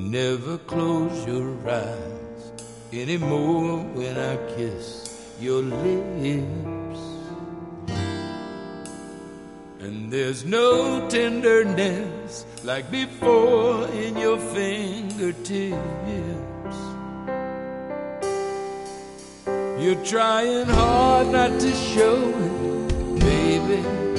never close your eyes anymore when I kiss your lips. And there's no tenderness like before in your fingertips. You're trying hard not to show it, baby,